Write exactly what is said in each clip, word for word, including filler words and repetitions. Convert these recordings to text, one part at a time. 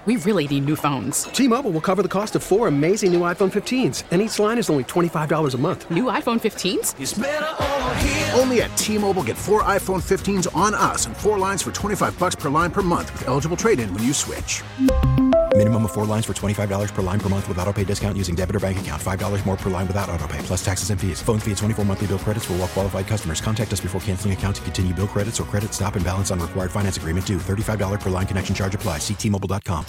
we really need new phones. T-Mobile will cover the cost of four amazing new iPhone fifteens, and each line is only twenty-five dollars a month. New iPhone fifteens? It's better over here. Only at T-Mobile, get four iPhone fifteens on us and four lines for twenty-five dollars per line per month with eligible trade-in when you switch. Minimum of four lines for twenty-five dollars per line per month with autopay discount using debit or bank account. five dollars more per line without autopay, plus taxes and fees. Phone fee at twenty-four monthly bill credits for well-qualified customers. Contact us before canceling account to continue bill credits or credit stop and balance on required finance agreement due. thirty-five dollars per line connection charge applies. See T Mobile dot com.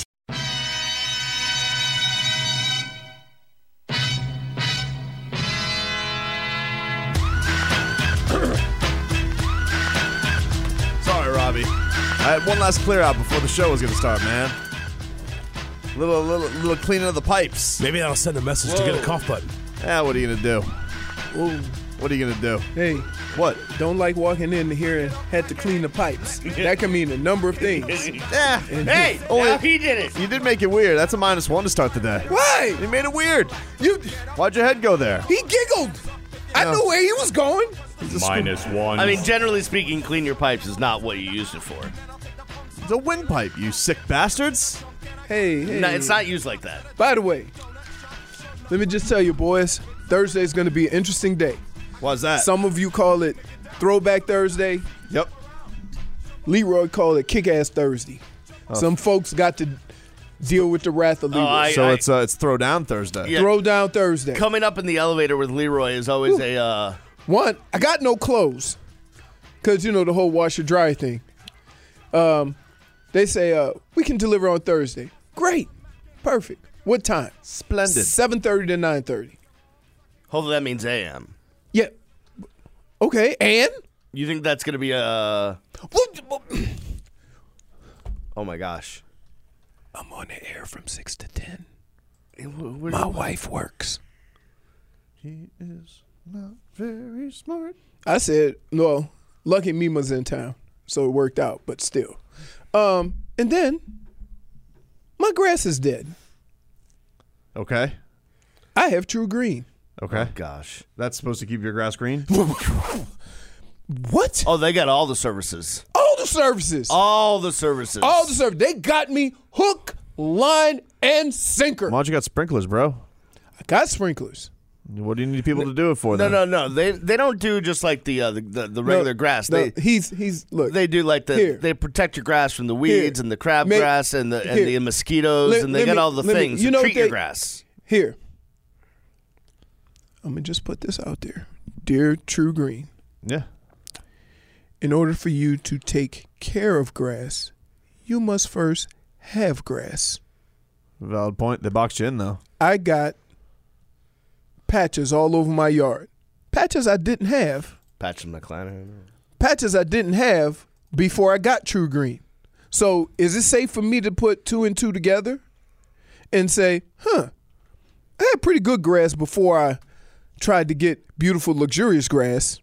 Sorry, Robbie. I had one last clear out before the show was going to start, man. Little, little, little cleaning of the pipes. Maybe that'll send a message Whoa. to get a cough button. Yeah, what are you going to do? Whoa. What are you going to do? Hey. What? Don't like walking in here and had to clean the pipes. That can mean a number of things. Yeah. Hey, Only- now he did it. You did make it weird. That's a minus one to start the day. Why? You made it weird. You. Why'd your head go there? He giggled. I No. knew where he was going. Minus one. I mean, generally speaking, clean your pipes is not what you used it for. It's a windpipe, you sick bastards. Hey, hey. No, it's not used like that. By the way, let me just tell you, boys, Thursday's going to be an interesting day. Why's that? Some of you call it Throwback Thursday. Yep. Leroy called it Kick-Ass Thursday. Oh. Some folks got to deal with the wrath of Leroy. Oh, I- so it's uh, it's Throwdown Thursday. Yeah. Throw down Thursday. Coming up in the elevator with Leroy is always Ooh. a. Uh, One, I got no clothes because, you know, the whole wash or dry thing. Um, they say, uh, we can deliver on Thursday. Great. Perfect. What time? Splendid. seven thirty to nine thirty. hopefully that means A M. Yeah. Okay, and? You think that's going to be a. Oh, my gosh. I'm on the air from six to ten. Where- My wife works. He is not very smart. I said, well, lucky Mima's in town, so it worked out, but still. Um, and then, my grass is dead. Okay. I have True Green. Okay. Oh, gosh. That's supposed to keep your grass green? What? Oh, they got all the services. All the services. All the services. All the services. They got me hook, line, and sinker. Why don't you got sprinklers, bro? I got sprinklers. What do you need people to do it for, No, then? no, no. They they don't do just like the uh, the, the, the regular No, grass. no, They he's he's look. they do like the Here. they protect your grass from the weeds Here. and the crabgrass and the and Here. the mosquitoes Let- and they let got me- all the let me- things you to know treat they- your grass. Here. I'm gonna just put this out there, dear True Green. Yeah. In order for you to take care of grass, you must first have grass. Valid point. They boxed you in, though. I got patches all over my yard. Patches I didn't have. Patch McClanahan. Patches I didn't have before I got True Green. So is it safe for me to put two and two together and say, huh, I had pretty good grass before I tried to get beautiful, luxurious grass.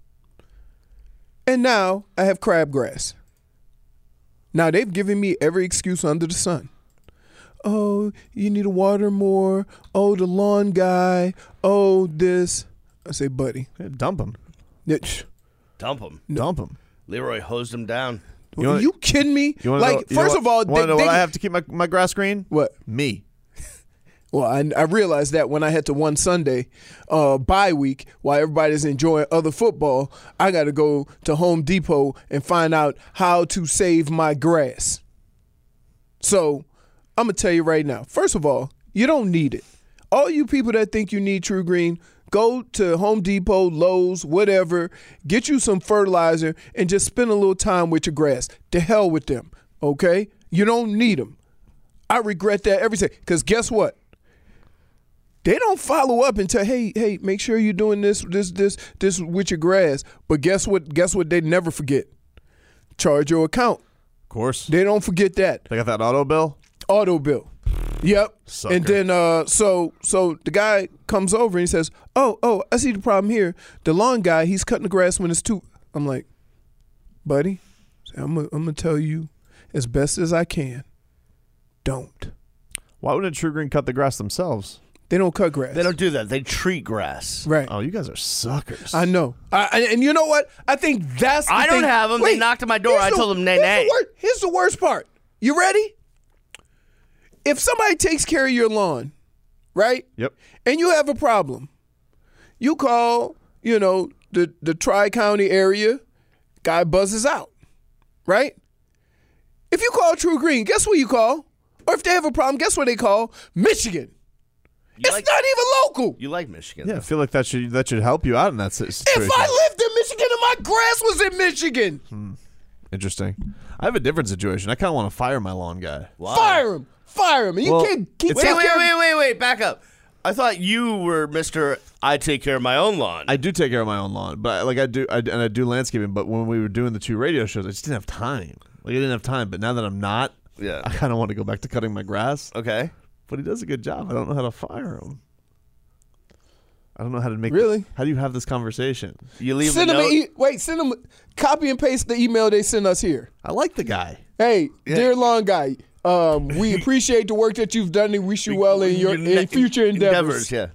And now I have crabgrass. Now they've given me every excuse under the sun. Oh, you need to water more. Oh, the lawn guy. Oh, this. I say, buddy. Yeah, dump them. Dump him. Dump them. Leroy hosed him down. You Are you kidding me? You wanna like, know, you first know of all, what, wanna they, know they, what I have to keep my, my grass green? What? Me. Well, I, I realized that when I had to one Sunday uh, bye week while everybody's enjoying other football, I got to go to Home Depot and find out how to save my grass. So I'm going to tell you right now. First of all, you don't need it. All you people that think you need True Green, go to Home Depot, Lowe's, whatever, get you some fertilizer and just spend a little time with your grass. To hell with them, okay? You don't need them. I regret that every day because guess what? They don't follow up and tell, hey, hey, make sure you're doing this, this, this, this with your grass. But guess what? Guess what? They never forget. Charge your account. Of course. They don't forget that. They got that auto bill? Auto bill. Yep. Sucker. And then uh, so so the guy comes over and he says, oh, oh, I see the problem here. The lawn guy, he's cutting the grass when it's too. I'm like, buddy, I'm gonna I'm gonna tell you as best as I can. Don't. Why wouldn't True Green cut the grass themselves? They don't cut grass. They don't do that. They treat grass. Right. Oh, you guys are suckers. I know. I, and, and you know what? I think that's the I don't thing. have them. They knocked at my door. here's I the- told them nay, here's nay. The wor- here's the worst part. You ready? If if somebody takes care of your lawn, right? Yep. And you have a problem, you call, you know, the, the Tri-County area, guy buzzes out, right? If you call True Green, guess what you call? Or if they have a problem, guess what they call? Michigan. You it's like- not even local. You like Michigan. Yeah, I though. feel like that should that should help you out in that si- situation. If I lived in Michigan and my grass was in Michigan, Hmm. Interesting. I have a different situation. I kind of want to fire my lawn guy. Why? fire him. Fire him. And you Well, can't keep Wait, taking wait, care of- wait, wait, wait. Back up. I thought you were Mister I take care of my own lawn. I do take care of my own lawn, but like I do, I, and I do landscaping. But when we were doing the two radio shows, I just didn't have time. Like I didn't have time. But now that I'm not, Yeah. I kind of want to go back to cutting my grass. Okay. But he does a good job. I don't know how to fire him. I don't know how to make. Really? How do you have this conversation? You leave Send a them note. an e- wait, send them copy and paste the email they send us here. I like the guy. Hey, Yeah. dear lawn guy, um, we appreciate the work that you've done and wish you well in your, ne- in future endeavors. Yeah.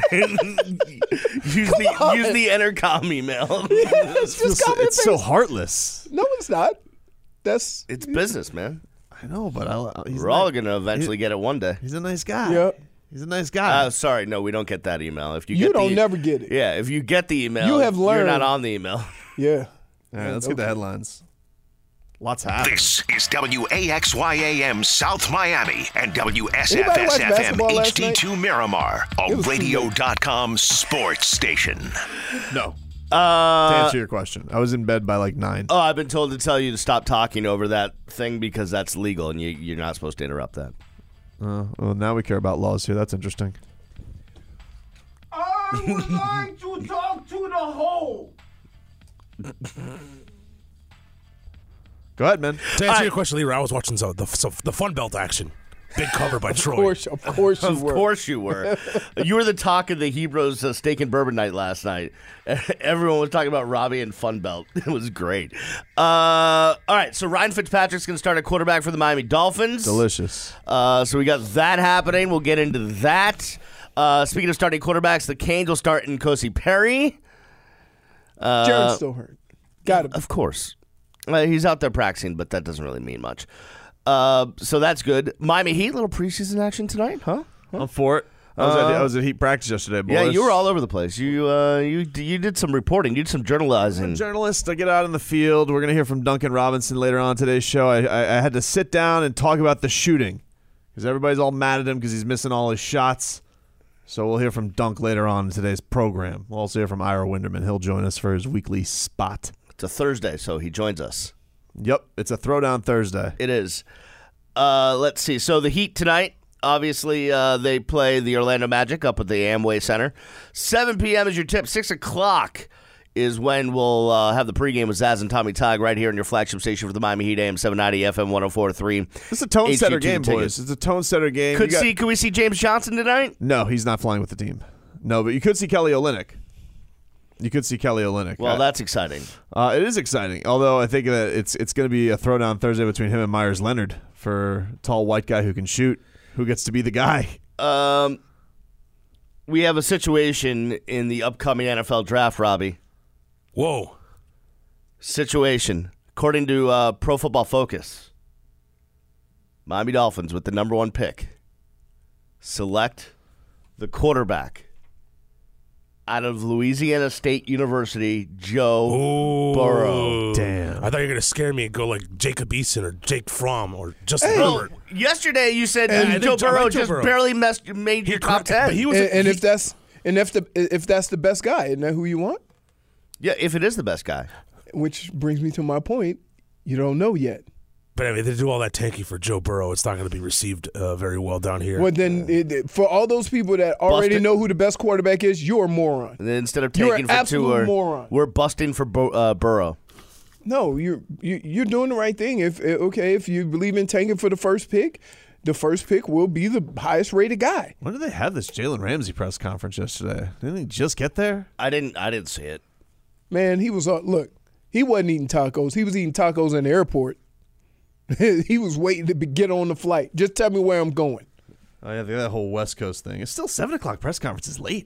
use the on. use the Entercom email. It's just copy and It's so paste. heartless. No, it's not. That's It's business, man. I know, but I, he's We're a all nice- gonna eventually get it one day. He's a nice guy. yeah. He's a nice guy. Uh, sorry, no, we don't get that email. If you You get don't the, never get it. Yeah, if you get the email, You have You're learned. not on the email. Yeah. All right, let's get the headlines. Lots happening. This is W A X Y A M South Miami and W S F Anybody S watch F M basketball last H D two Miramar, a It was too radio late. dot com sports station. No. to Uh, answer your question, I was in bed by like nine. oh, I've been told to tell you to stop talking over that thing because that's legal and you, you're not supposed to interrupt that. Uh, well, now we care about laws here. That's interesting. I would like to talk to the hole. Go ahead, man. To answer your question, Leroy, I was watching so the so the Fun Belt action. Big cover by Troy. Of course, of course you Of were. course you were. You were the talk of the Hebrews uh, steak and bourbon night last night. Everyone was talking about Robbie and Fun Belt. It was great. Uh, all right, so Ryan Fitzpatrick's going to start at quarterback for the Miami Dolphins. Delicious. Uh, so we got that happening. We'll get into that. Uh, speaking of starting quarterbacks, the Canes will start in N'Kosi Perry. Uh, Jaren's still hurt. Got him. Of course. Uh, he's out there practicing, but that doesn't really mean much. Uh, so that's good. Miami Heat, little preseason action tonight, huh? I'm for it. I was, at, I was at Heat practice yesterday, boys. Yeah, you were all over the place. You uh, you you did some reporting. You did some I'm a journalizing. journalist. I get out in the field. We're going to hear from Duncan Robinson later on today's show. I, I, I had to sit down and talk about the shooting because everybody's all mad at him because he's missing all his shots. So we'll hear from Dunk later on in today's program. We'll also hear from Ira Winderman. He'll join us for his weekly spot. It's a Thursday, so he joins us. Yep, it's a Throwdown Thursday. It is. Uh, let's see. So the Heat tonight, obviously, uh, they play the Orlando Magic up at the Amway Center. seven p.m. is your tip. six o'clock is when we'll uh, have the pregame with Zaz and Tommy Tog right here on your flagship station for the Miami Heat, A M seven ninety, F M one oh four point three. It's a tone setter H D two game, ticket. boys. It's a tone setter game. Could You got- see? Could we see James Johnson tonight? No, he's not flying with the team. No, but you could see Kelly Olynyk. You could see Kelly Olynyk. Well, I- that's exciting. Uh, it is exciting, although I think that it's it's going to be a throwdown Thursday between him and Myers Leonard for tall white guy who can shoot, who gets to be the guy. Um, we have a situation in the upcoming N F L draft, Robbie. Whoa. Situation. According to uh, Pro Football Focus, Miami Dolphins with the number one pick select the quarterback out of Louisiana State University, Joe Ooh. Burrow. Damn. I thought you were going to scare me and go like Jacob Eason or Jake Fromm or Justin Well, Herbert. yesterday you said Yeah, I think Joe Joe- I Burrow like Joe just Burrow. barely messed, made your He- top ten. But he was And, a- and he- if that's and if the if that's the best guy, isn't that who you want? yeah, if it is the best guy. Which brings me to my point. You don't know yet. But I mean, they do all that tanking for Joe Burrow. It's not going to be received uh, very well down here. Well, then it, for all those people that already Busted. know who the best quarterback is, you're a moron. And then instead of You're taking an for two, absolute we're, moron. we're busting for Bur- uh, Burrow. No, you're you, you're doing the right thing. If okay, if you believe in tanking for the first pick, the first pick will be the highest rated guy. When did they have this Jalen Ramsey press conference yesterday? Didn't he just get there? I didn't. I didn't see it. Man, he was uh, look. He wasn't eating tacos. He was eating tacos in the airport. He was waiting to be, get on the flight. Just tell me where I'm going. Oh yeah, that whole West Coast thing. It's still seven o'clock press conference is late.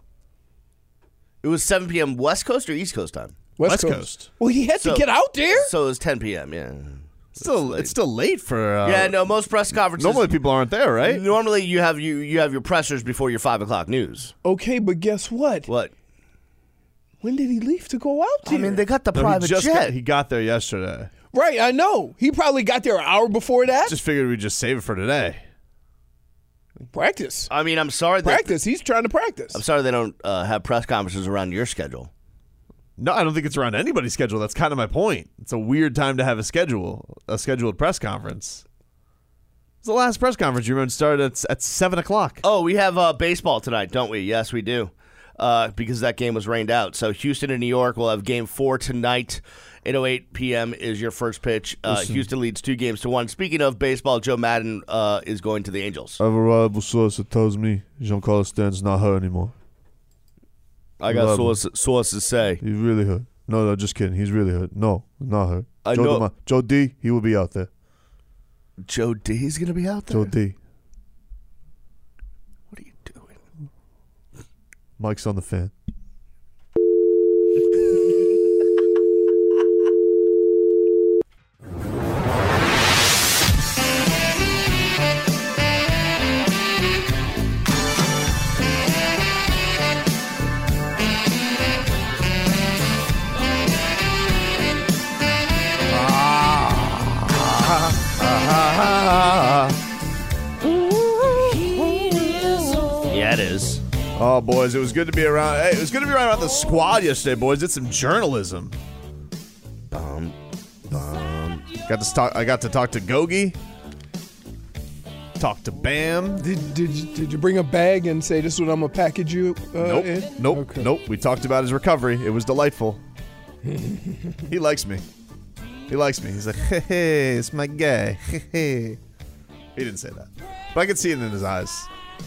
It was seven p.m. West Coast or East Coast time? West, West Coast. Coast. Well, he had So- to get out there. So it was ten p.m. Yeah. Still, it's still late for. Uh, yeah, no. Most press conferences. Normally, people aren't there, right? Normally, you have you you have your pressers before your five o'clock news. Okay, but guess what? What? When did he leave to go out there? I mean, they got the No, private he just jet. Got, he got there yesterday. Right, I know. He probably got there an hour before that. Just figured we'd just save it for today. Practice. I mean, I'm sorry. That, Practice. He's trying to practice. I'm sorry they don't uh, have press conferences around your schedule. No, I don't think it's around anybody's schedule. That's kind of my point. It's a weird time to have a schedule, a scheduled press conference. It's the last press conference you remember started at, at seven o'clock. Oh, we have uh, baseball tonight, don't we? Yes, we do. Uh, because that game was rained out. So Houston and New York will have game four tonight. eight oh eight p.m. is your first pitch. Uh, Houston leads two games to one. Speaking of baseball, Joe Madden uh, is going to the Angels. I have a reliable source that tells me Giancarlo Stanton's not hurt anymore. I got sources, sources say. He's really hurt. No, no, just kidding. He's really hurt. No, not hurt. I Joe, know- DeMa- Joe D, he will be out there. Joe D is going to be out there? Joe D. What are you doing? Mike's on the fan. Yeah, it is. Oh, boys, it was good to be around. Hey, it was good to be around the squad yesterday, boys. Did some journalism. Bum, bum. Got to talk. I got to talk to Gogi. Talk to Bam. Did did you, did you bring a bag and say this is what I'm gonna package you uh, Nope. in? Nope. Okay. Nope. We talked about his recovery. It was delightful. He likes me. He likes me. He's like, hey, hey, it's my guy. Hey, hey. He didn't say that, but I could see it in his eyes.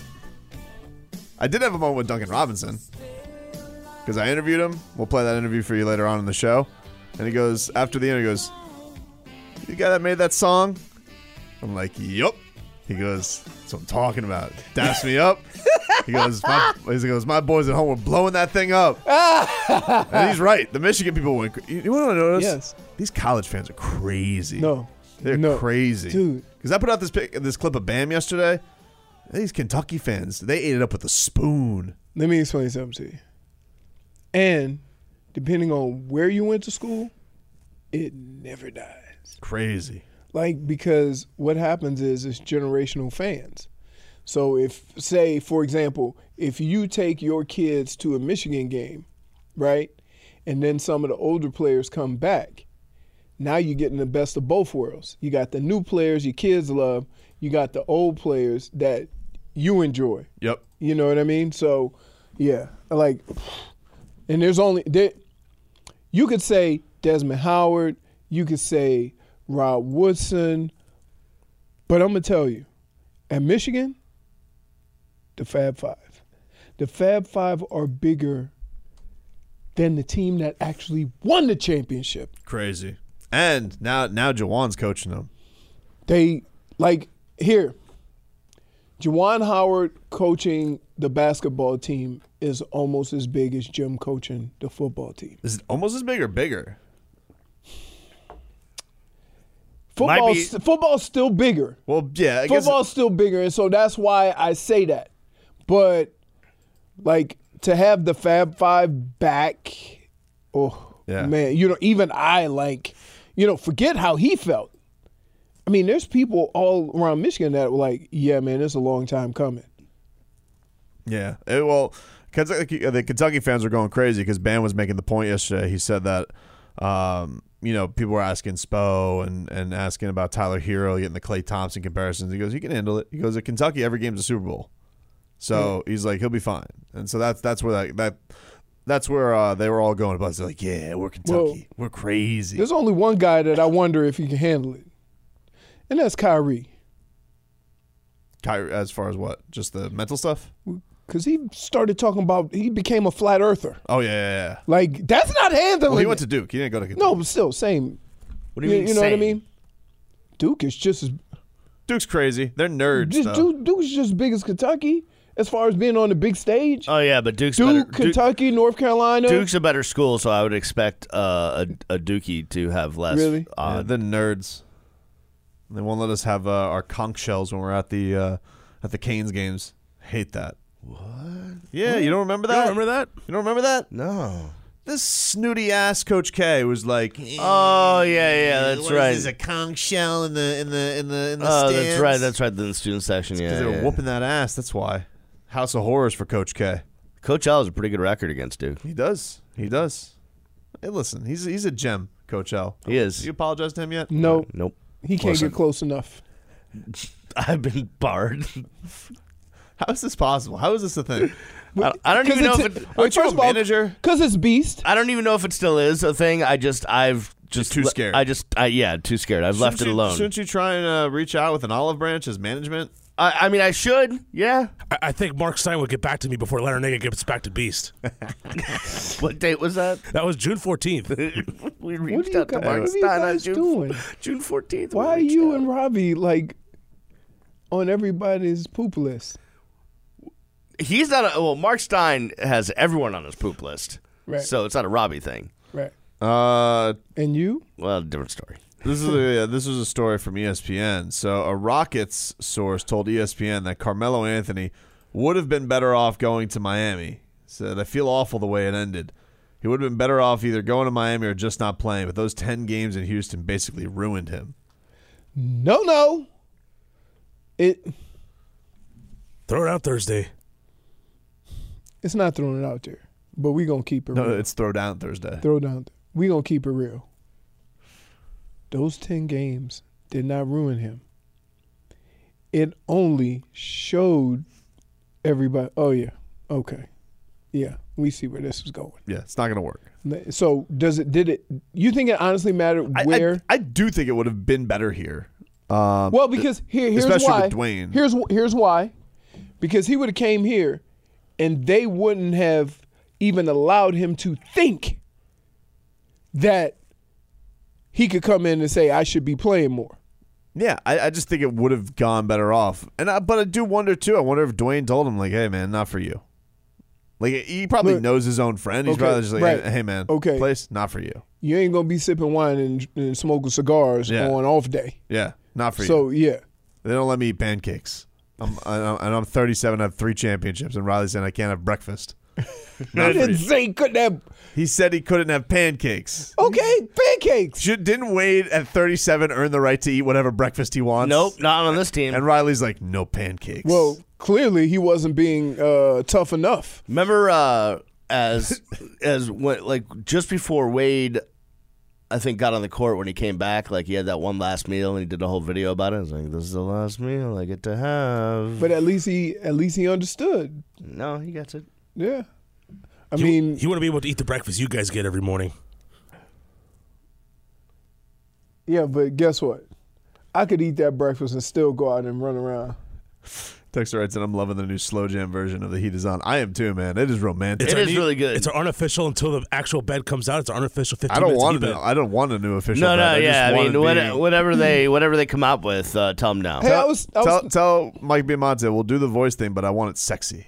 I did have a moment with Duncan Robinson because I interviewed him. We'll play that interview for you later on in the show. And he goes, after the interview, he goes, "You guy that made that song?" I'm like, "Yup." He goes, "That's what I'm talking about." Daps me up. He goes, my, he goes, "My boys at home were blowing that thing up." And he's right. The Michigan people went. You, you want to notice? Yes. These college fans are crazy. No. They're No. crazy, Dude. Because I put out this pic, this clip of Bam yesterday. These Kentucky fans, they ate it up with a spoon. Let me explain something to you. And depending on where you went to school, it never dies. Crazy. Like, because what happens is it's generational fans. So if, say, for example, if you take your kids to a Michigan game, right, and then some of the older players come back, now you're getting the best of both worlds. You got the new players your kids love. You got the old players that you enjoy. Yep. You know what I mean? So, yeah, like, and there's only there. You could say Desmond Howard. You could say Rob Woodson. But I'm gonna tell you, at Michigan, the Fab Five, the Fab Five are bigger than the team that actually won the championship. Crazy. And now, now Jawan's coaching them. They like here. Juwan Howard coaching the basketball team is almost as big as Jim coaching the football team. Is it almost as big or bigger? Football, be- football's still bigger. Well, yeah. I guess Football's still bigger, and so that's why I say that. But like to have the Fab Five back, oh Yeah. man, you know, even I like, you know, forget how he felt. I mean, there's people all around Michigan that were like, yeah, man, it's a long time coming. Yeah. Eh, well, Kentucky, the Kentucky fans are going crazy because Bam was making the point yesterday. He said that, um, you know, people were asking Spo and, and asking about Tyler Hero getting the Klay Thompson comparisons. He goes, he can handle it. He goes, at Kentucky, every game's a Super Bowl. So yeah. He's like, he'll be fine. And so that's that's where that that that's where uh, they were all going about. They're like, yeah, we're Kentucky. Well, we're crazy. There's only one guy that I wonder if he can handle it, and that's Kyrie. Kyrie, as far as what? Just the mental stuff? Because he started talking about, he became a flat earther. Oh, yeah, yeah, yeah. Like, that's not handling Well, he went it. to Duke. He didn't go to Kentucky. No, but still, same. What do you, mean You know what I same? mean? Duke is just as Duke's crazy. They're nerds, just, though. Duke, Duke's just as big as Kentucky as far as being on the big stage. Oh yeah, but Duke's Duke, better. Duke- Kentucky, North Carolina. Duke's a better school, so I would expect uh, a, a Dookie to have less. Really? Yeah, Uh, the nerds. They won't let us have uh, our conch shells when we're at the uh, at the Canes games. Hate that. What? Yeah, you don't remember that? You don't remember that? You don't remember that? No. This snooty ass Coach K was like, eh, Oh yeah, yeah, that's what right. Is this, a conch shell in the in the in the in the Oh, stands? that's right. That's right. In the student section, yeah. Because they were yeah. whooping that ass. That's why. House of Horrors for Coach K. Coach L has a pretty good record against Duke. He does. He does. Hey, listen, he's he's a gem, Coach L. He is. You apologize to him yet? No, Nope. he can't Listen. get close enough. I've been barred. How is this possible? How is this a thing? I, I don't even know if it. Wait, Aren't you first a of all, manager? Because it's Beast. I don't even know if it still is a thing. I just I've just too le- scared. I just I, yeah, too scared. I've left Shouldn't it you- alone. Shouldn't you try and uh, reach out with an olive branch as management? I, I mean, I should. Yeah. I, I think Mark Stein would get back to me before Larinaga gets back to Beast. What date was that? That was June fourteenth. We What reached are you out to guys, Mark what are you Stein on guys June doing? June fourteenth. Why are you and Robbie like on everybody's poop list? He's not a well. Mark Stein has everyone on his poop list, Right. so it's not a Robbie thing. Right. Uh, And you? Well, different story. this is a, yeah, this was a story from E S P N. So a Rockets source told E S P N that Carmelo Anthony would have been better off going to Miami. Said, I feel awful the way it ended. He would have been better off either going to Miami or just not playing. But those ten games in Houston basically ruined him. No, no. It. Throw it out Thursday. It's not throwing it out there, but we gonna keep it No, real. it's throw down Thursday. Throw down. We gonna keep it real. Those ten games did not ruin him. It only showed everybody. Oh yeah, okay, yeah, we see where this is going. Yeah, it's not going to work. So does it? Did it? You think it honestly mattered I- where? I, I do think it would have been better here. Um, well, because here, here's especially why. with Dwayne. Here's here's why. Because he would have came here, and they wouldn't have even allowed him to think that he could come in and say, I should be playing more. Yeah, I, I just think it would have gone better off. And I, but I do wonder too. I wonder if Dwayne told him like, "Hey man, not for you." Like he probably Look, knows his own friend. He's okay, probably just like, right. "Hey man, Okay. place not for you." You ain't going to be sipping wine and, and smoking cigars Yeah. on off day. Yeah, not for So, you. yeah. They don't let me eat pancakes. I'm I, and I'm thirty-seven. I have three championships, and Riley's saying I can't have breakfast. He Not for didn't you. say he couldn't have. He said he couldn't have pancakes. Okay, pancakes. Should, didn't Wade at thirty-seven earn the right to eat whatever breakfast he wants? Nope, not on this team. And Riley's like, no pancakes. Well, clearly he wasn't being uh, tough enough. Remember, uh, as as when, like just before Wade, I think got on the court when he came back. Like he had that one last meal, and he did a whole video about it. I was like, "This is the last meal I get to have." But at least he at least he understood. no, he gets it. Yeah. I He- mean, he wouldn't be able to eat the breakfast you guys get every morning. yeah, but guess what? I could eat that breakfast and still go out and run around. Texter writes, and I'm loving the new slow jam version of The Heat Is On. I am too, man. It is romantic. It our is really good. It's our unofficial until the actual bed comes out. It's our unofficial fifteen I don't minutes want of to. bed. I don't want a new official. No, bet. no, I just yeah. I want mean, to what, be- whatever they whatever they come up with, uh, tell them now. Hey, I was, I was tell, tell Mike Biamonte we'll do the voice thing, but I want it sexy.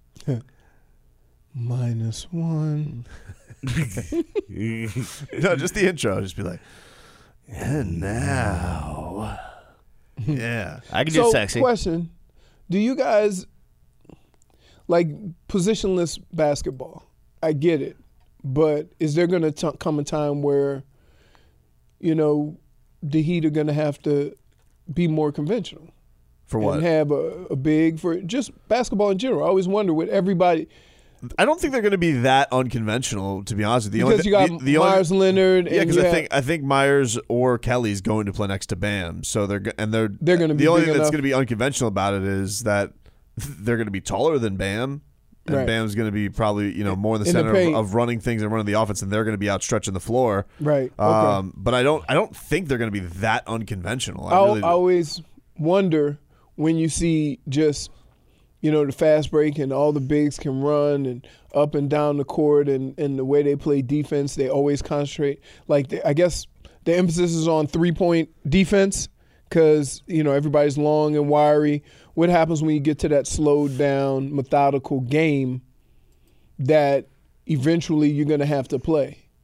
minus one. No, just the intro. Just be like, and now, yeah. I can do So, sexy. question: do you guys like positionless basketball? I get it, but is there going to come a time where, you know, the Heat are going to have to be more conventional For what? and have a, a big for just basketball in general? I always wonder with everybody I don't think they're going to be that unconventional, to be honest with you. The because only, you got the, the Myers only, Leonard. Yeah, and because you I have- think I think Myers or Kelly's going to play next to Bam, so they're go- and they're They're gonna be the only big thing that's enough. going to be unconventional about it is that they're going to be taller than Bam, and Right. Bam's going to be probably you know more in the In the center of, paint. of running things and running the offense, and they're going to be out stretching the floor. right. Okay. Um, but I don't I don't think they're going to be that unconventional. I I really I always wonder when you see just, you know, the fast break and all the bigs can run and up and down the court and, and the way they play defense, they always concentrate. Like, they, I guess the emphasis is on three-point defense because, you know, everybody's long and wiry. What happens when you get to that slowed down, methodical game that eventually you're going to have to play?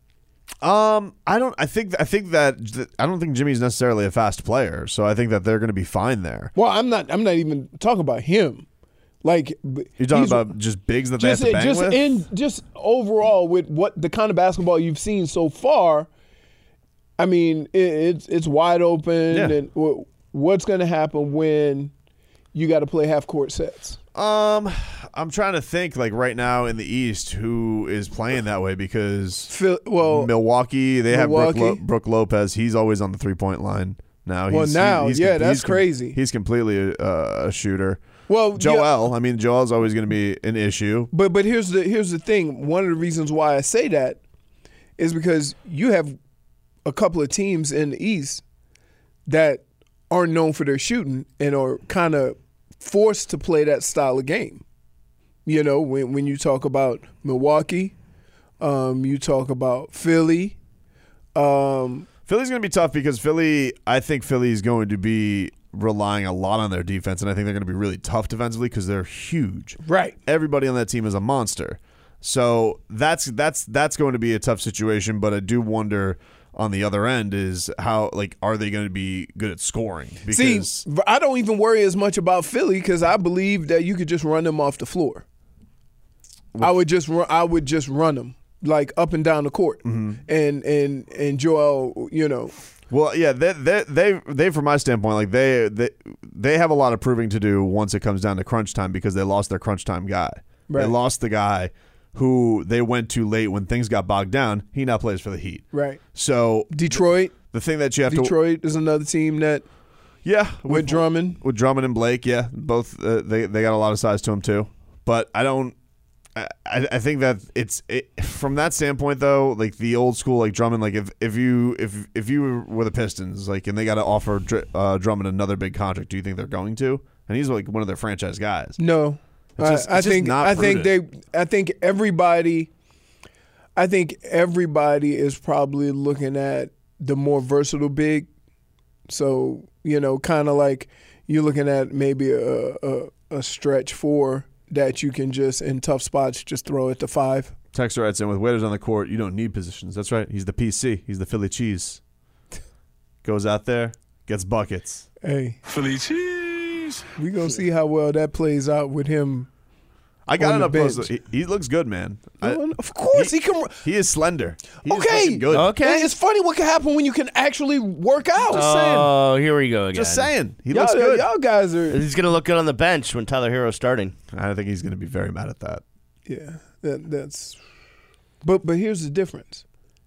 Um, I don't. I think. I think that. I don't think Jimmy's necessarily a fast player, so I think that they're going to be fine there. Well, I'm not. I'm not even talking about him. Like you're talking about just bigs that just, they have to bang just with. In just overall with what the kind of basketball you've seen so far. I mean, it, it's it's wide open, Yeah. and w- what's going to happen when you got to play half court sets? Um, I'm trying to think like right now in the East who is playing that way because Phil, well, Milwaukee they Milwaukee. have Brooke, Lo- Brooke Lopez. He's always on the three point line now. Well, he's, now, he's, yeah, he's, that's he's, crazy. He's completely a, a shooter. Well, Joel, I mean, Joel's always going to be an issue. But but here's the here's the thing. One of the reasons why I say that is because you have a couple of teams in the East that aren't known for their shooting and are kind of forced to play that style of game. You know, when when you talk about Milwaukee, um, you talk about Philly. Um, Philly's going to be tough because Philly, I think Philly's going to be relying a lot on their defense, and I think they're going to be really tough defensively because they're huge. Right. Everybody on that team is a monster. So that's that's that's going to be a tough situation, but I do wonder on the other end is how, like, are they going to be good at scoring? Because See, I don't even worry as much about Philly because I believe that you could just run them off the floor. I would just run, I would just run them like up and down the court, Mm-hmm. and and and Joel, you know. Well, yeah, they, they, they, they, from my standpoint, like they, they, they have a lot of proving to do once it comes down to crunch time because they lost their crunch time guy. Right. They lost the guy who they went too late when things got bogged down. He now plays for the Heat. Right. So Detroit. The thing that you have Detroit is another team that. to, yeah, with Drummond, with Drummond and Blake, yeah, both uh, they they got a lot of size to them too. But I don't. I, I think that it's it, from that standpoint though, like the old school like Drummond, like if, if you if if you were the Pistons, like and they got to offer Dr- uh, Drummond another big contract, do you think they're going to? And he's like one of their franchise guys. No, It's just- I, I it's just think not I think prudent. they I think everybody I think everybody is probably looking at the more versatile big. So you know, kind of like you're looking at maybe a, a a stretch four that you can just in tough spots just throw it to five. Texter writes in, with waiters on the court, you don't need positions. That's right. He's the P C. He's the Philly cheese. Goes out there, gets buckets. Hey, Philly cheese. we gonna see how well that plays out with him. I got on it the up close. bench. He, he looks good, man. I- Of course, he, can. he is slender. He is Okay, fucking good. Okay. It's funny what can happen when you can actually work out. Oh, here we go again. Just saying. He y'all, looks good. y'all guys are. He's going to look good on the bench when Tyler Hero's starting. I think he's going to be very mad at that. Yeah, that, that's. But but here's the difference.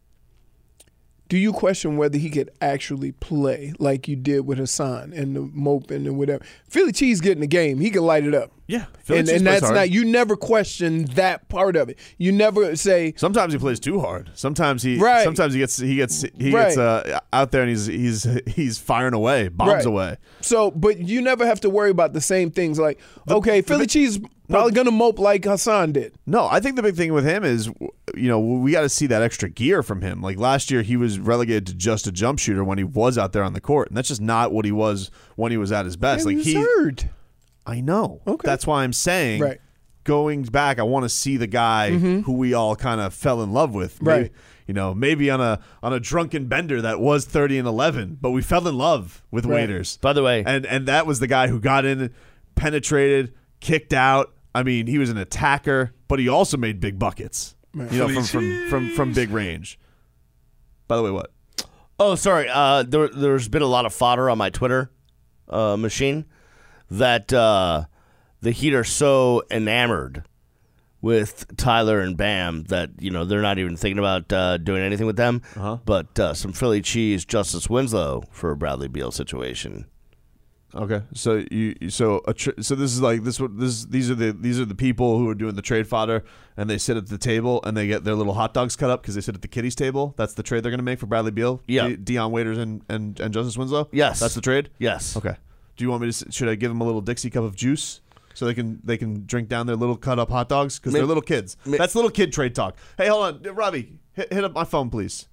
Do you question whether he could actually play like you did with Hassan and the Mopin and whatever? Philly Cheese getting the game, he can light it up. Yeah, Philly and Cheese and plays that's hard. not. You never question that part of it. You never say. Sometimes he plays too hard. Sometimes he. Right. Sometimes he gets. He gets. He Right. gets uh, out there and he's he's he's firing away, bombs Right. away. So, but you never have to worry about the same things. Like, okay, the Philly big- Cheese probably gonna mope like Hassan did. No, I think the big thing with him is, you know, we got to see that extra gear from him. Like last year, he was relegated to just a jump shooter when he was out there on the court, and that's just not what he was when he was at his best. He like was he, hurt. I know. Okay. That's why I'm saying, Right. going back, I want to see the guy who we all kind of fell in love with. Maybe, Right. you know, maybe on a on a drunken bender that was thirty and eleven, but we fell in love with Right. Waiters. By the way, And and that was the guy who got in, penetrated, kicked out. I mean, he was an attacker, but he also made big buckets. You know, from, from from from big range. By the way, what? oh, sorry. Uh, there, there's been a lot of fodder on my Twitter uh, machine that uh, the Heat are so enamored with Tyler and Bam that, you know, they're not even thinking about uh, doing anything with them. Uh-huh. But uh, some Philly cheese, Justice Winslow for a Bradley Beal situation. Okay, so you so a tr- so this is like this what this these are the these are the people who are doing the trade fodder, and they sit at the table and they get their little hot dogs cut up because they sit at the kiddies table. That's the trade they're going to make for Bradley Beal. Yeah. De- Deion Waiters and, and and Justice Winslow. Yes. that's the trade. Yes. Okay. Do you want me to? s- Should I give them a little Dixie cup of juice so they can they can drink down their little cut up hot dogs because they're Maybe- little kids? may- That's little kid trade talk. Hey, hold on, Robbie, hit, hit up my phone, please.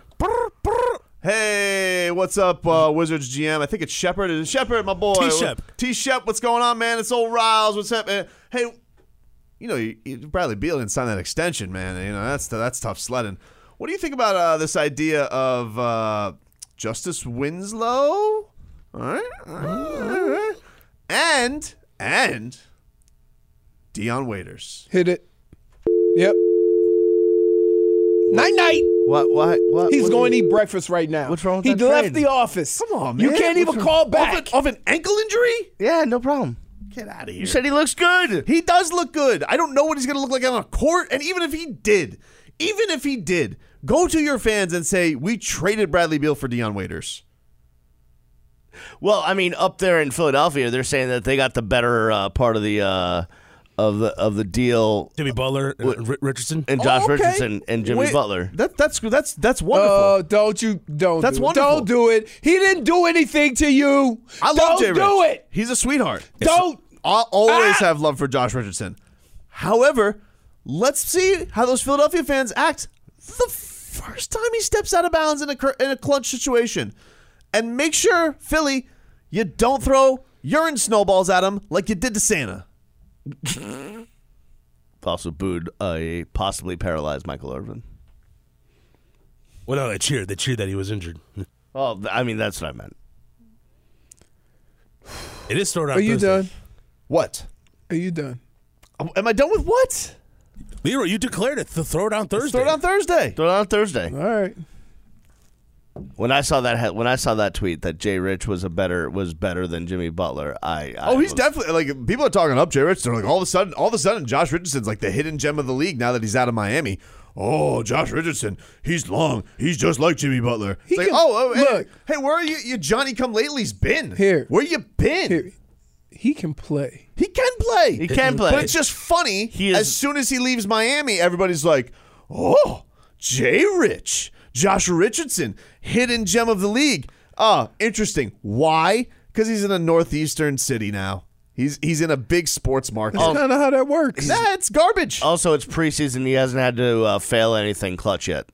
Hey, what's up, uh, Wizards G M? I think it's Shepard. Is it Shepard, my boy? T-Shep. T-Shep, what's going on, man? It's old Riles. What's up, man? Hey, you know, you, you, Bradley Beal didn't sign that extension, man. You know, that's that's tough sledding. What do you think about uh, this idea of uh, Justice Winslow? All right, all right, all right. and and Dion Waiters. Hit it. Yep. Night night. What? What? What? He's what going to eat breakfast right now. What's wrong with he that left trade? the office. Come on, man. You can't What's even wrong- call Of back. an, of an ankle injury? Yeah, no problem. Get out of here. You said he looks good. He does look good. I don't know what he's going to look like on a court. And even if he did, even if he did, go to your fans and say, we traded Bradley Beal for Dion Waiters. Well, I mean, up there in Philadelphia, they're saying that they got the better uh, part of the uh, of the of the deal. Jimmy Butler, uh, R- Richardson, and Josh Oh, okay. Richardson and Jimmy Wait, Butler. That, that's that's that's wonderful. Oh, don't you don't That's do wonderful. it. Don't do it. He didn't do anything to you. I love don't Jay do Rich. it. He's a sweetheart. Don't. I'll always Ah! have love for Josh Richardson. However, let's see how those Philadelphia fans act the first time he steps out of bounds in a cr- in a clutch situation, and make sure, Philly, you don't throw urine snowballs at him like you did to Santa. Also booed a possibly paralyzed Michael Irvin. Well, no, they cheered. They cheered that he was injured. Oh, th- I mean, that's what I meant. It is throwdown Are you Thursday. done? What? Are you done? Am I done with what? Leroy, you declared it. The throwdown Thursday. Throw it on Thursday. Throw it on Thursday. All right. When I saw that, he- when I saw that tweet that Jay Rich was a better was better than Jimmy Butler, I, I Oh, he's was- definitely like people are talking up Jay Rich. They're like all of a sudden, all of a sudden, Josh Richardson's like the hidden gem of the league now that he's out of Miami. Oh, Josh Richardson, he's long. He's just like Jimmy Butler. It's He like, can- oh, oh, hey, look. hey, where are you? You Johnny Come Lately's been Here. Where you been? Here. He can play. He can play. He can play. But it's just funny. He is- as soon as he leaves Miami, everybody's like, oh, Jay Rich, Josh Richardson, hidden gem of the league. Ah, interesting. Why? Because he's in a northeastern city now. He's he's in a big sports market. That's kind of how that works. That's garbage. Also, it's preseason. He hasn't had to uh, fail anything clutch yet.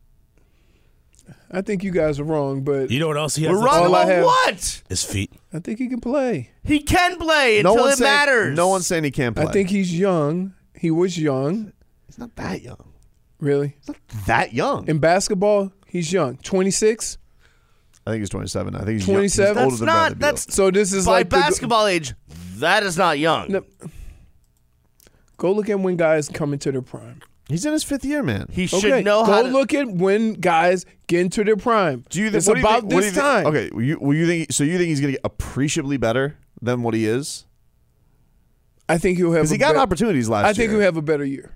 I think you guys are wrong, but You know what else he has? We're to wrong all I about have- what? His feet. I think he can play. He can play no until one's it saying, matters. No one's saying he can't play. I think he's young. He was young. he's not that young. Really? That young. In basketball, he's young. twenty-six. I think he's twenty-seven. I think he's young- twenty-seven? He's older That's than not. Bradley Beal. That's So this is by like the- basketball age. That is not young. No. Go look at when guys come into their prime. He's in his fifth year, man. He should Okay, know go how to look at when guys get into their prime. Do you think it's what do you about think- what do this you think- time? Okay, will you, will you think so? You think he's going to get appreciably better than what he is? I think he'll have. Because a he got bet- opportunities last year. I think he'll have a better year.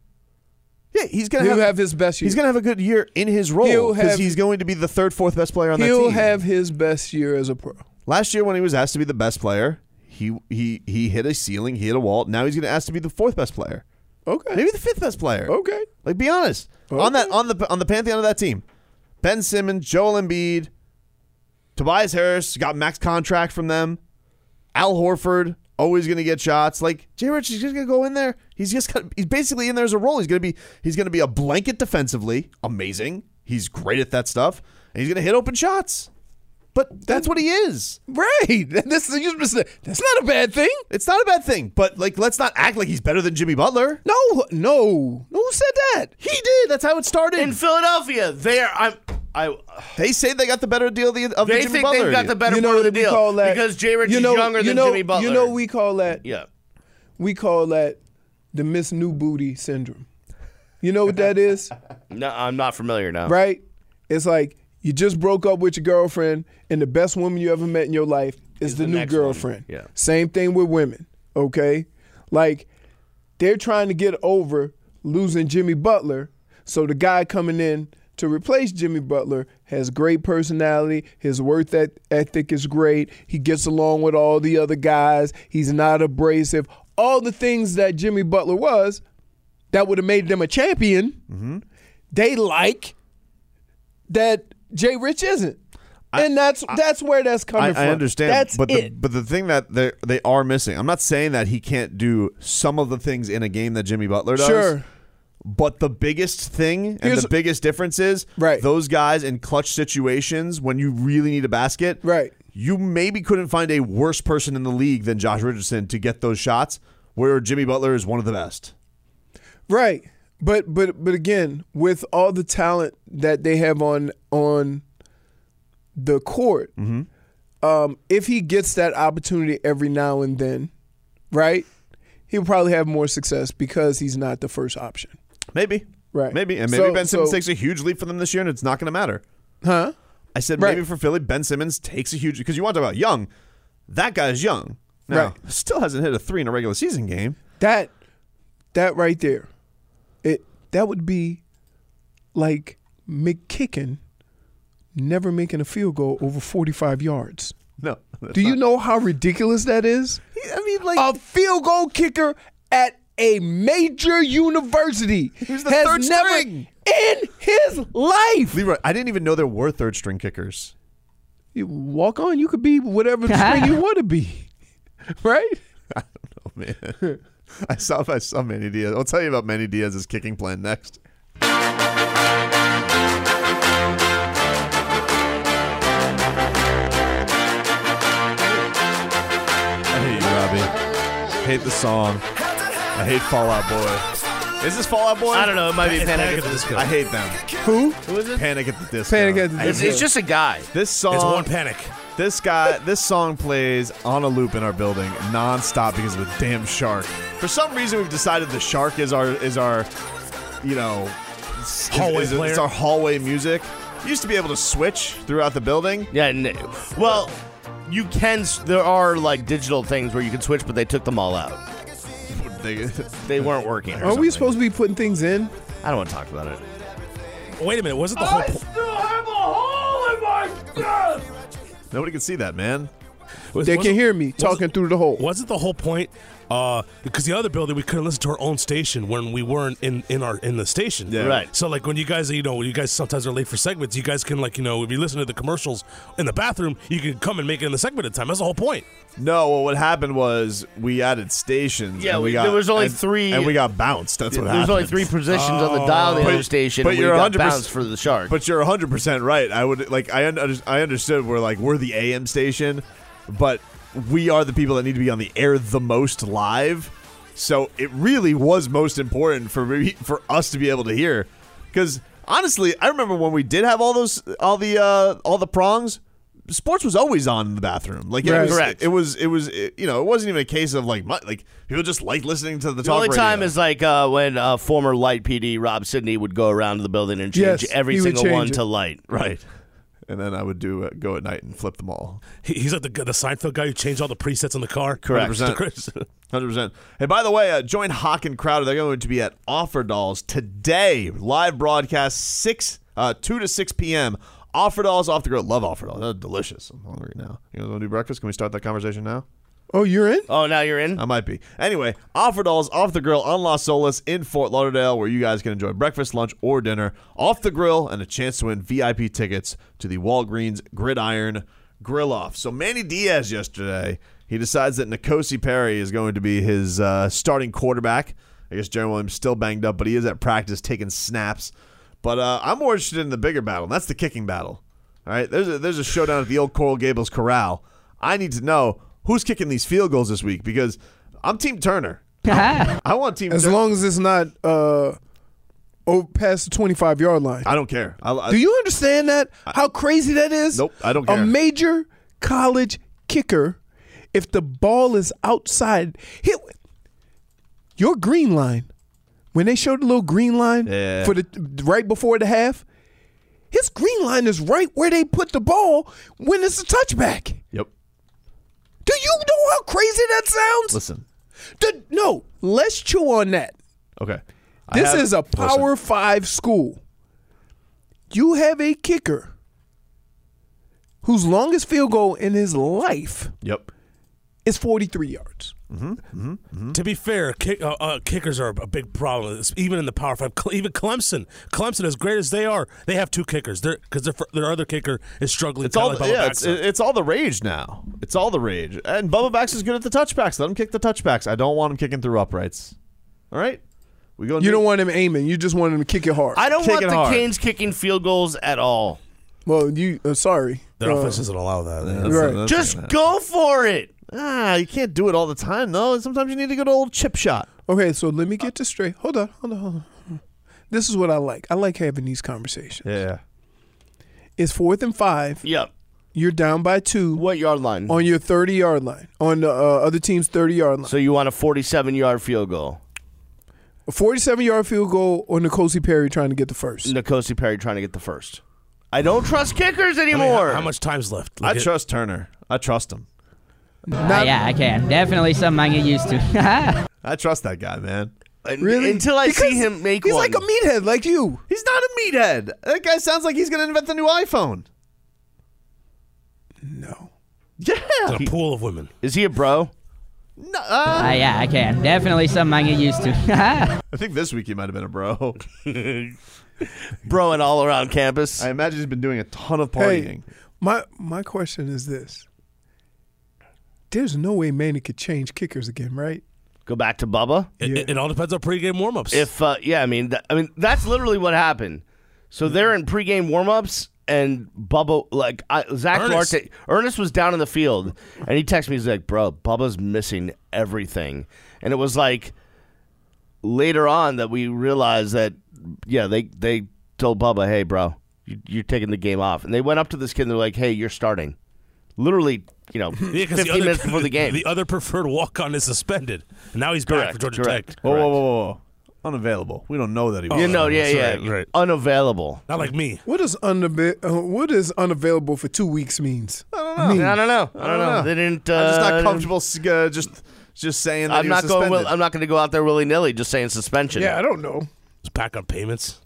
Yeah, he's going to He'll have, have his best year. He's going to have a good year in his role He'll because have- he's going to be the third, fourth best player on that He'll team. have his best year as a pro. Last year when he was asked to be the best player, he he he hit a ceiling, he hit a wall. Now he's going to ask to be the fourth best player, Okay. maybe the fifth best player. Okay. Like, be honest. Okay. On that on the on the pantheon of that team, Ben Simmons, Joel Embiid, Tobias Harris got max contract from them. Al Horford always going to get shots. Like, Jay Rich is just going to go in there. He's just got, he's basically in there as a role. He's going to be he's going to be a blanket defensively, amazing. He's great at that stuff, and he's going to hit open shots. But that's what he is. Right. This is that's not a bad thing. It's not a bad thing. But like, let's not act like he's better than Jimmy Butler. No, no. Who said that? He did. That's how it started. In Philadelphia, they are. I'm. I. They say they got the better deal of the, of They the Jimmy think Butler they've got deal. the better You know part of the what we deal call that? because Jay Rich you is know, younger you than know, Jimmy Butler. You know, we call that. Yeah. We call that the Miss New Booty syndrome. You know what that is, No, I'm not familiar now. right? It's like you just broke up with your girlfriend, and the best woman you ever met in your life is the, the new next one. girlfriend. Yeah. Same thing with women. Okay, like they're trying to get over losing Jimmy Butler, so the guy coming in to replace Jimmy Butler has great personality. His work ethic is great. He gets along with all the other guys. He's not abrasive. All the things that Jimmy Butler was that would have made them a champion, Mm-hmm. they like that Jay Rich isn't. And that's that's where that's coming I, from. I understand, That's but it. the but the thing that they they are missing. I'm not saying that he can't do some of the things in a game that Jimmy Butler does. Sure. But the biggest thing and Here's- the biggest difference is Right. those guys in clutch situations when you really need a basket. Right. You maybe couldn't find a worse person in the league than Josh Richardson to get those shots, where Jimmy Butler is one of the best. Right. But but but again, with all the talent that they have on on the court, Mm-hmm. um, if he gets that opportunity every now and then, right, he'll probably have more success because he's not the first option. Maybe. Right. Maybe. And maybe So- Ben Simmons so- takes a huge leap for them this year, and it's not going to matter. Huh? I said Right. maybe for Philly, Ben Simmons takes a huge – because you want to talk about young. That guy's young. Now, Right. still hasn't hit a three in a regular season game. That that right there, it that would be like McKicken never making a field goal over forty-five yards. No. Do you know how ridiculous that is? I mean, like a field goal kicker at a major university He's the has third never string. in his life. Leroy, I didn't even know there were third string kickers. You walk on, you could be whatever string you want to be, right? I don't know, man. I saw I saw Manny Diaz. I'll tell you about Manny Diaz's kicking plan next. I hate you, Robbie. Hate the song. I hate Fall Out Boy. Is this Fall Out Boy? I don't know. It might be It's Panic, Panic at the Disco. I hate them. Who? Who is it? Panic at the Disco. Panic at the It's, Disco. it's just a guy. This song. It's one Panic. This guy, this song plays on a loop in our building nonstop because of the damn shark. For some reason, we've decided the shark is our is our, you know, is- Hallway is, player. It's our hallway music. You used to be able to switch throughout the building. Yeah. n- Well, you can. s- There are like digital things where you can switch, but they took them all out. They- They weren't working. or Are we something. supposed to be putting things in? I don't want to talk about it. Wait a minute. Wasn't the whole po- Nobody can see that, man. was- They wasn't- can hear me talking wasn't- through the hole. Wasn't the whole point? Uh, because the other building we couldn't listen to our own station when we weren't in, in our in the station. Yeah. Right. So like when you guys, you know, when you guys sometimes are late for segments, you guys can like, you know, if you listen to the commercials in the bathroom, you can come and make it in the segment at the time. That's the whole point. No, well, what happened was we added stations. Yeah, and we we- got, there was only and- three- and we got bounced. That's what There's happened. only three positions on the dial of the But- other station. but and you're we got one hundred percent bounced for the shark. But you're one hundred percent right. I would like I un- I understood we're like we're the A M station, but we are the people that need to be on the air the most live. So it really was most important for me, for us to be able to hear, because honestly, I remember when we did have all those all the uh, all the prongs. Sports was always on in the bathroom. Like it Right. was, Correct. It was. It was. It, you know, it wasn't even a case of like mu- like people just like listening to the, the talk only radio. time is like uh, when uh, former Light P D Rob Sidney would go around to the building and change Yes, every he would single change one it. to Light. right. And then I would do uh, go at night and flip them all. He, he's like the the Seinfeld guy who changed all the presets in the car. Correct. one hundred percent. one hundred percent. Hey, by the way, uh, join Hawk and Crowder. They're going to be at Offer Dolls today. Live broadcast six, uh, two to six p.m. Offer Dolls off the grill. Love Offer Dolls. They're delicious. I'm hungry now. You guys want to do breakfast? Can we start that conversation now? Oh, you're in? Oh, now you're in? I might be. Anyway, Offer Dolls off the grill on Las Olas in Fort Lauderdale, where you guys can enjoy breakfast, lunch, or dinner off the grill and a chance to win V I P tickets to the Walgreens Gridiron Grill Off. So Manny Diaz yesterday, he decides that N'Kosi Perry is going to be his uh, starting quarterback. I guess Jerry Williams still banged up, but he is at practice taking snaps. But uh, I'm more interested in the bigger battle, and that's the kicking battle. All right, there's a, there's a showdown at the old Coral Gables Corral. I need to know who's kicking these field goals this week, because I'm Team Turner. I want Team As Turner. long as it's not uh, over past the twenty-five yard line. I don't care. I, I, Do you understand that? How crazy that is? Nope, I don't A care. major college kicker, if the ball is outside, hit your green line. When they showed the little green line Yeah. for the right before the half, his green line is right where they put the ball when it's a touchback. Yep. Do you know how crazy that sounds? Listen. The- no, let's chew on that. Okay. I This have- is a Power listen. Five school. You have a kicker whose longest field goal in his life Yep. is forty-three yards. To be fair, kick, uh, uh, kickers are a big problem, It's even in the Power Five. Cle- even Clemson, Clemson, as great as they are, they have two kickers. Because their, their other kicker is struggling. It's all kinda like Bubba yeah, it's, Baxter. it's all the rage now. It's all the rage. And Bubba Baxter's good at the touchbacks. Let him kick the touchbacks. I don't want him kicking through uprights. All right? We go. You don't want him aiming. You just want him to kick it hard. I don't Kick want it the hard. Canes kicking field goals at all. well, you uh, sorry. Their Uh, offense doesn't allow that. That's- Right. that's Just not gonna go for it. happen. Ah, you can't do it all the time though. Sometimes you need to go to a little chip shot. Okay, so let me get this straight. Hold on, hold on, hold on. this is what I like. I like having these conversations. Yeah. It's fourth and five. Yep. You're down by two. What yard line? On your thirty-yard line. On the uh, other team's thirty-yard line. So you want a forty-seven-yard field goal. A forty-seven-yard field goal or N'Kosi Perry trying to get the first? N'Kosi Perry trying to get the first. I don't trust kickers I mean, anymore. how, how much time's left? I Like it- trust Turner. I trust him. Uh, yeah, I can. Definitely something I get used to. I trust that guy, man. Really? Until I Because see him make he's one. like a meathead like you. He's not a meathead. That guy sounds like he's going to invent the new iPhone. No. Yeah. a pool of women. Is he a bro? No, uh, Uh, yeah, I can. Definitely something I get used to. I think this week he might have been a bro. Bro and all around campus. I imagine he's been doing a ton of partying. Hey, my my question is this. There's no way Manny could change kickers again, right? Go back to Bubba. It, Yeah. it, it all depends on pregame warmups. If uh, yeah, I mean, th- I mean that's literally what happened. So they're in pregame warmups, and Bubba, like I, Zach Ernest. Duarte, Ernest was down in the field, and he texted me. He's like, "Bro, Bubba's missing everything," and it was like later on that we realized that yeah, they they told Bubba, "Hey, bro, you, you're taking the game off," and they went up to this kid and they're like, "Hey, you're starting." Literally, you know, Yeah, 'cause fifteen the other, minutes before the game. The other preferred walk-on is suspended, and now he's back Correct, for Georgia correct. Tech. Whoa, whoa, whoa, whoa, whoa. Unavailable. We don't know that he was. you know, yeah, that's yeah, right, right. unavailable. Not like me. What does unava- uh, what does unavailable for two weeks means? I don't know. Mean? I don't know. I I don't know. They didn't. Uh, I'm just not comfortable uh, just just saying that I'm he was not going. suspended. Will, I'm not going to go out there willy nilly just saying suspension. Yeah, I don't know. Just back on payments.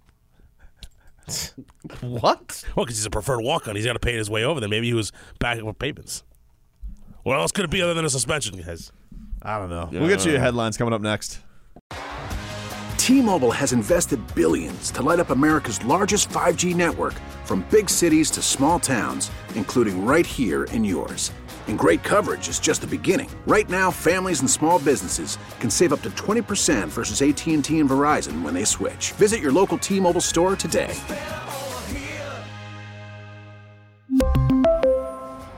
What? Well, because he's a preferred walk-on. He's got to pay his way over there. Maybe he was backing up payments. What else could it be other than a suspension, guys? I don't know. We'll get you your headlines coming up next. T-Mobile has invested billions to light up America's largest five G network, from big cities to small towns, including right here in yours. And great coverage is just the beginning. Right now, families and small businesses can save up to twenty percent versus A T and T and Verizon when they switch. Visit your local T-Mobile store today.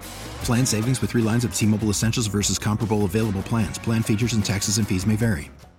Plan savings with three lines of T-Mobile Essentials versus comparable available plans. Plan features and taxes and fees may vary.